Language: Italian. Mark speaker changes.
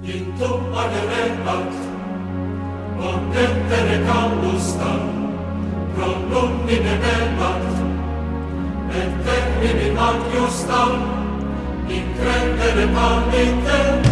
Speaker 1: in tu aderebat, potente recaulustam, pro lumine bebat, et termini mag justam, in credere palite,